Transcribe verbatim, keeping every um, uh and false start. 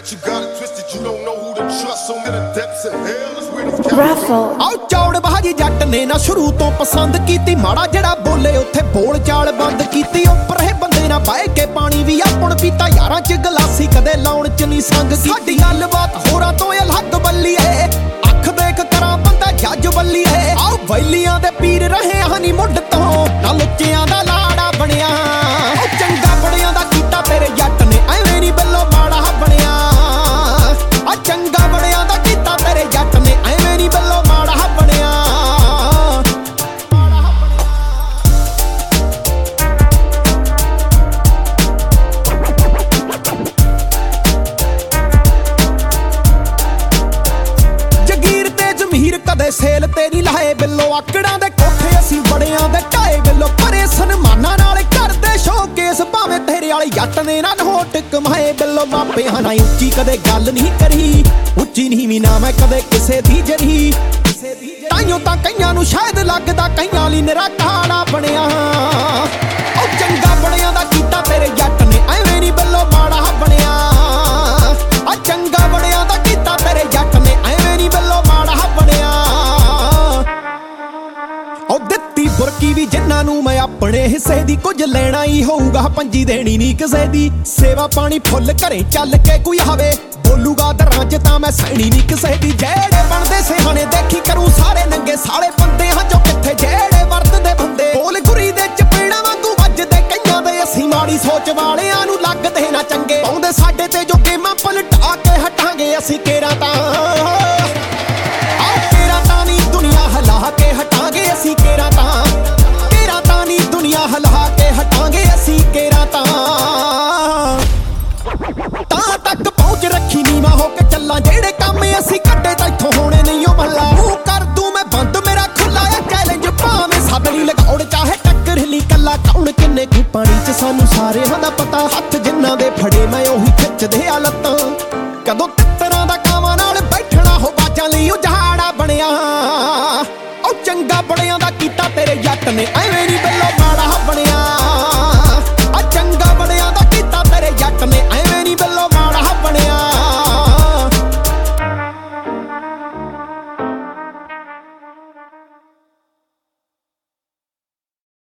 but you got it twisted. You don't know who to trust. So in the depths of hell is where the Raffle ਆਓ ਚੌੜ ਬਾਜੀ ਜੱਟ ਨੇ ਨਾ ਸ਼ੁਰੂ ਤੋਂ ਪਸੰਦ ਕੀਤੀ, ਮਾੜਾ ਜਿਹੜਾ ਬੋਲੇ ਉੱਥੇ ਬੋਲ ਚਾਲ ਬੰਦ ਕੀਤੀ। ਉੱਪਰ ਇਹ ਬੰਦੇ ਨਾ ਬਾਏ ਕੇ ਪਾਣੀ ਵੀ ਆਪਣ ਪੀਤਾ, ਯਾਰਾਂ ਚ ਗਲਾਸੀ ਕਦੇ ਲਾਉਣ ਚ ਨਹੀਂ ਸੰਗ ਸੀ। ਸਾਡੀ ਗੱਲਬਾਤ ਹੋਰਾਂ ਤੋਂ ਅਲੱਗ ਬੱਲੀਏ, ਅੱਖ ਦੇਖ ਕਰਾਂ ਬੰਦਾ ਜੱਜ ਬੱਲੀਏ। ਆਓ ਵੈਲੀਆਂ ਦੇ ਪੀਰ ਰਹੇ ਹਨੀ ਮੁੱਢ ਤੋਂ, ਨਾ ਲੁੱਚਿਆਂ ਦਾ ਲਾੜਾ ਬਣਿਆ। ਉਹ ਚੰਗਾ ਬੜਿਆਂ ਦਾ ਕੀਤਾ ਤੇਰੇ ਜੱਟ ਨੇ, ਐਵੇਂ ਨਹੀਂ ਬੱਲੋ ਮਾੜਾ ਬਣਿਆ। ਆ ਚੰਗਾ ਬੜਿਆਂ ਦਾ ਕੀਤਾ ਤੇਰੇ ਜੱਟ ਨੇ, ਐਵੇਂ ਨਹੀਂ ਬੱਲੋ ਮਾੜਾ ਬਣਿਆ। ਜਗੀਰ ਤੇ ਜ਼ਮੀਰ ਕਦੇ ਸੇਲ ਤੇ ਨਹੀਂ ਲਾਏ ਬਿੱਲੋ, ਆਕੜਾਂ ਦੇ ਕੋਠੇ ਅਸੀਂ ਬੜਿਆਂ ਦੇ ਢਾਏ ਬਿੱਲੋ। ਪਰੇ ਸਨਮਾਨਾਂ ਨਾਲ ਕਰਦੇ ਸ਼ੋਕੇਸ, ਭਾਵੇਂ ਤੇਰੇ ਵਾਲੇ ਜੱਟ ਨੇ ਨਾ ਨੋਟ ਕਮਾਏ ਬਿੱਲੋ। ਮਾਪਿਆਂ ਨਾਲ ਉੱਚੀ ਕਦੇ ਗੱਲ ਨਹੀਂ ਕਰੀ, ਉੱਚੀ ਨਹੀਂ ਵੀ ਨਾ ਮੈਂ ਕਦੇ ਕਿਸੇ ਦੀ ਜਰੀ। ਤਾਈਓ ਤਾਂ ਕਈਆਂ ਨੂੰ ਸ਼ਾਇਦ ਲੱਗਦਾ ਕਈਆਂ ਲਈ ਨਿਰਾ ਕਾੜਾ ਬਣਿਆ। ਉਹ ਚੰਗਾ ਬੜਿਆਂ ਦਾ ਕੀਤਾ ਤੇਰੇ ਜੱਟ ਨੇ, ਐਵੇਂ ਨਹੀਂ ਬੱਲੋ ਮਾੜਾ ਬਣਿਆ। ਆ ਚੰਗਾ ਬੜਿਆਂ ਦਾ ਕੀਤਾ ਤੇਰੇ ਜੱਟ ਨੇ, ਐਵੇਂ ਨਹੀਂ ਬੱਲੋ ਮਾੜਾ ਬਣਿਆ। ਉਹ ਦਿੱਤੀ ਬੁਰਕੀ ਵੀ ਜਿਨ੍ਹਾਂ ਨੂੰ ਮੈਂ ਆਪਣੇ ਹਿੱਸੇ ਦੀ, ਕੁਝ ਲੈਣਾ ਹੀ ਹੋਊਗਾ ਪੰਜੀ ਦੇਣੀ ਨਹੀਂ ਕਿਸੇ ਦੀ। ਸੇਵਾ ਪਾਣੀ ਫੁੱਲ ਘਰੇ ਚੱਲ ਕੇ ਕੋਈ ਆਵੇ, ਬੋਲੂਗਾ ਦਰਾਂ ਚ ਤਾਂ ਮੈਂ ਸੈਣੀ ਨਹੀਂ ਕਿਸੇ ਦੀ। ਜਿਹੜੇ ਬਣਦੇ ਸਿਹਾਣੇ ਦੇਖੀ ਕਰੂ ਸਾਰੇ ਨੰਗੇ, ਸਾਲੇ ਬੰਦੇ ਹਾਂ ਜੋ ਕਿੱਥੇ ਜਿਹੜੇ ਵਰਤਦੇ ਬੰਦੇ। ਬੋਲ ਗੁਰੀ ਦੇ ਚਪੇੜਾਂ ਵਾਂਗੂ ਵੱਜਦੇ ਕਈਆਂ ਦੇ, ਅਸੀਂ ਮਾੜੀ ਸੋਚ ਵਾਲਿਆਂ ਨੂੰ ਲੱਗਦੇ ਨਾ ਚੰਗੇ। ਪਾਉਂਦੇ ਸਾਡੇ ਤੇ ਜੋ ਗੇਮਾਂ ਪਲਟਾ ਕੇ ਹਟਾਂਗੇ ਅਸੀਂ ਕੇਰਾਂ ਤਾਂ। ਆਹ ਕੇਰਾਂ ਤਾਂ ਨਹੀਂ ਦੁਨੀਆ ਹਿਲਾ ਕੇ ਹਟਾਂਗੇ ਅਸੀਂ ਕੇਰਾਂ ਤਾਂ। ਕੇਰਾਂ ਤਾਂ ਨਹੀਂ ਦੁਨੀਆ ਹਿਲਾ ਕੇ ਹਟਾਂਗੇ ਅਸੀਂ ਕੇਰਾਂ ਤਾਂ। ਤਾਂ ਤੱਕ ਪਹੁੰਚ ਰੱਖੀ ਨੀਵਾਂ ਹੋ ਕੇ ਚੱਲਾਂ, ਜਿਹੜੇ ਕੰਮ ਅਸੀਂ ਕੱਢੇ ਤਾਂ ਇੱਥੋਂ ਹੋਣੇ ਨਹੀਂ ਉਹ ਮੱਲਾ। ਮੂੰਹ ਕਰ ਦੂੰ ਮੈਂ ਬੰਦ ਮੇਰਾ ਖੁੱਲਾ ਆ ਚੈਲੰਜ, ਭਾਵੇਂ ਸਾਦਣੀ ਲਗਾਉਣ ਚਾਹੇ ਟੱਕਰ ਹਿੱਲੀ ਕੱਲਾ। ਕੌਣ ਕਿੰਨੇ ਕੁ ਪਾਣੀ ਚ ਸਾਨੂੰ ਸਾਰਿਆਂ ਦਾ ਪਤਾ, ਹੱਥ ਜਿੰਨਾਂ ਦੇ ਫੜੇ ਮੈਂ ਉਹੀ ਖਿੱਚਦੇ ਆ ਲੱਤਾਂ। ਕਦੋਂ ਤਿੱਤਰਾਂ ਦਾ ਕਾਵਾਂ ਨਾਲ ਬੈਠਣਾ ਹੋ ਬਾਜਾਂ ਲਈ ਉਜਾੜਾ ਬਣਿਆ। ਉਹ ਚੰਗਾ ਬੜਿਆਂ ਦਾ ਕੀਤਾ ਤੇਰੇ ਜੱਟ ਨੇ, ਐਵੇਂ ਨਹੀਂ